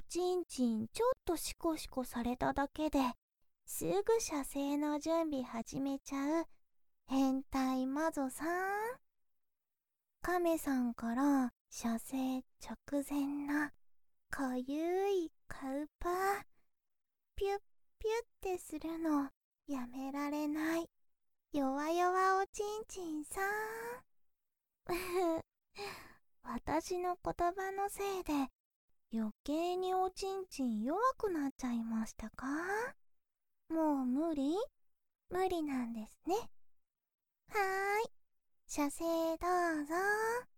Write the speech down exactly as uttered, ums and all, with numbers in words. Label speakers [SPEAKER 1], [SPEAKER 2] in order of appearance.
[SPEAKER 1] ちんちんちょっとシコシコされただけですぐ射精の準備始めちゃう変態魔女さん。亀さんから射精直前なかゆいカウパーピュッピュッってするのやめられない弱々おちんちんさん。私の言葉のせいで余計におちんちん弱くなっちゃいましたか？もう無理？無理なんですね。はーい、射精どうぞ。